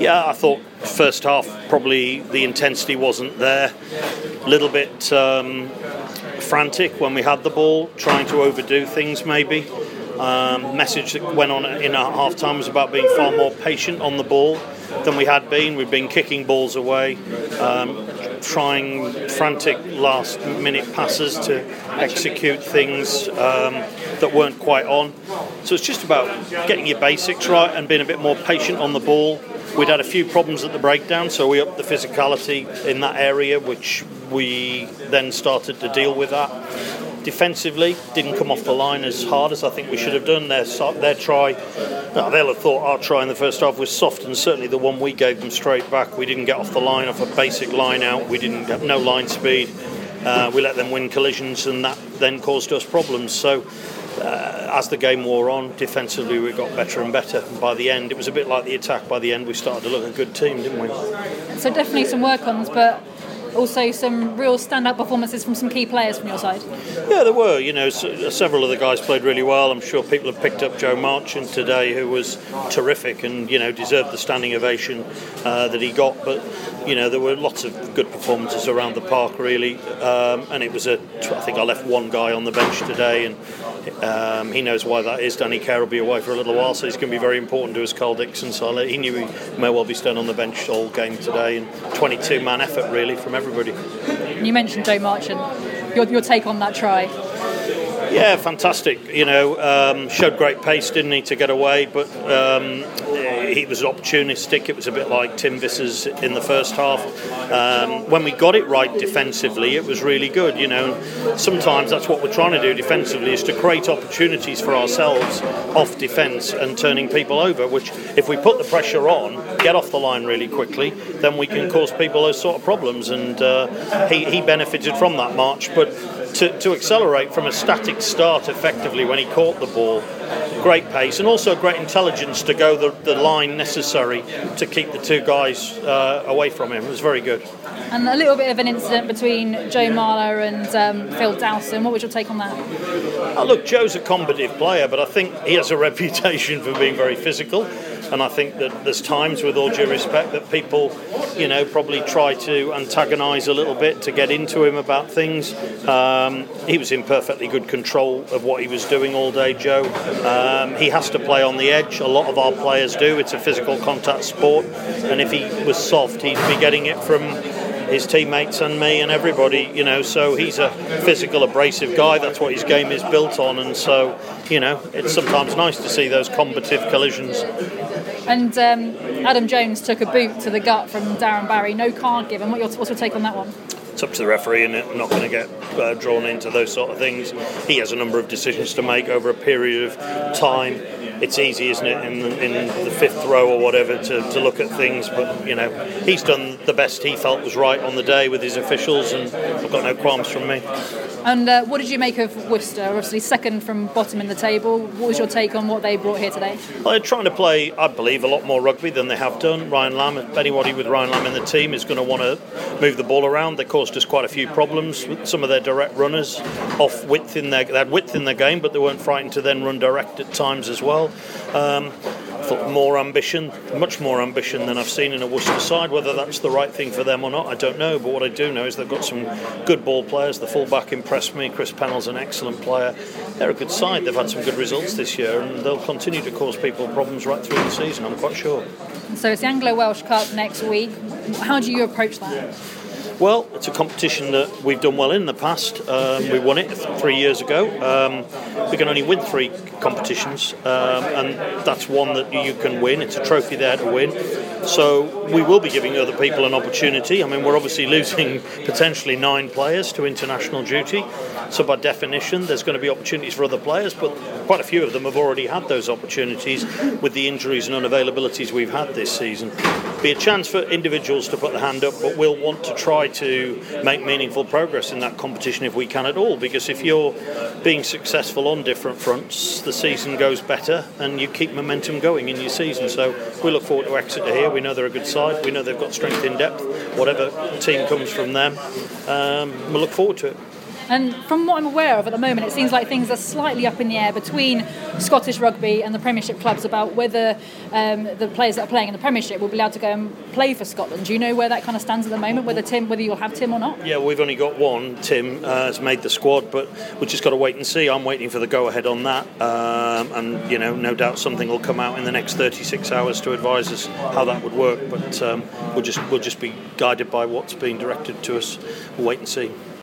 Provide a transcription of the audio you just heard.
Yeah, I thought first half probably the intensity wasn't there. A little bit frantic when we had the ball, trying to overdo things maybe. Message that went on in our half time was about being far more patient on the ball than we had been. We've been kicking balls away, trying frantic last minute passes to execute things that weren't quite on. So it's just about getting your basics right and being a bit more patient on the ball. We'd had a few problems at the breakdown, so we upped the physicality in that area, which we then started to deal with that. Defensively, didn't come off the line as hard as I think we should have done. Their try, they'll have thought our try in the first half was soft, and certainly the one we gave them straight back. We didn't get off the line off a basic line out. We didn't get no line speed. We let them win collisions, and that then caused us problems. So as the game wore on, defensively we got better and better. And by the end, it was a bit like the attack. By the end, we started to look a good team, didn't we? So definitely some work-ons, but also some real stand-up performances from some key players from your side. Yeah, there were. Several of the guys played really well. I'm sure people have picked up Joe Marchant today, who was terrific and deserved the standing ovation that he got. But there were lots of good performances around the park, really. And it was I think I left one guy on the bench today, and he knows why that is. Danny Kerr will be away for a little while, so he's going to be very important to us, Carl Dixon. So he knew he may well be staying on the bench all game today, and 22-man effort really from everybody. You mentioned Joe Marchant. Your take on that try? Yeah, fantastic. Showed great pace, didn't he, to get away, but he was opportunistic. It was a bit like Tim Vissers in the first half. When we got it right defensively, it was really good. Sometimes that's what we're trying to do defensively, is to create opportunities for ourselves off defence and turning people over, which if we put the pressure on, get off the line really quickly, then we can cause people those sort of problems. And he benefited from that march, but to accelerate from a static start effectively when he caught the ball, great pace, and also great intelligence to go the line necessary to keep the two guys away from him. It was very good. And a little bit of an incident between Joe Marler and Phil Dowson. What was your take on that? Look, Joe's a combative player, but I think he has a reputation for being very physical. And I think that there's times, with all due respect, that people, probably try to antagonise a little bit to get into him about things. He was in perfectly good control of what he was doing all day, Joe. He has to play on the edge. A lot of our players do. It's a physical contact sport. And if he was soft, he'd be getting it from his teammates and me and everybody, so he's a physical, abrasive guy. That's what his game is built on, and so, it's sometimes nice to see those combative collisions. And Adam Jones took a boot to the gut from Darren Barry, no card given. What's your take on that one? It's up to the referee, and I'm not going to get drawn into those sort of things. He has a number of decisions to make over a period of time. It's easy, isn't it, in the fifth row or whatever, to look at things, but he's done the best he felt was right on the day with his officials, and I've got no qualms from me. And what did you make of Worcester? Obviously second from bottom in the table. What was your take on what they brought here today? Well, they're trying to play, I believe, a lot more rugby than they have done. Ryan Lamb, anybody with Ryan Lamb in the team is going to want to move the ball around. They caused us quite a few problems with some of their direct runners off width they had width in their game, but they weren't frightened to then run direct at times as well. I thought more ambition, much more ambition than I've seen in a Worcester side. Whether that's the right thing for them or not, I don't know. But what I do know is they've got some good ball players. The fullback impressed me. Chris Pennell's an excellent player. They're a good side. They've had some good results this year, and they'll continue to cause people problems right through the season, I'm quite sure. So it's the Anglo-Welsh Cup next week. How do you approach that? Well, it's a competition that we've done well in the past. We won it 3 years ago. We can only win 3 competitions, and that's one that you can win. It's a trophy there to win. So we will be giving other people an opportunity. I mean, we're obviously losing potentially 9 players to international duty. So by definition, there's going to be opportunities for other players, but quite a few of them have already had those opportunities with the injuries and unavailabilities we've had this season. Be a chance for individuals to put their hand up, but we'll want to try to make meaningful progress in that competition if we can at all, because if you're being successful on different fronts, the season goes better and you keep momentum going in your season. So we look forward to Exeter here. We know they're a good side. We know they've got strength in depth. Whatever team comes from them, we'll look forward to it. And from what I'm aware of at the moment, it seems like things are slightly up in the air between Scottish Rugby and the Premiership clubs about whether the players that are playing in the Premiership will be allowed to go and play for Scotland. Do you know where that kind of stands at the moment, whether you'll have Tim or not? Yeah, we've only got one. Tim has made the squad, but we've just got to wait and see. I'm waiting for the go-ahead on that, and no doubt something will come out in the next 36 hours to advise us how that would work. But we'll just be guided by what's being directed to us. We'll wait and see.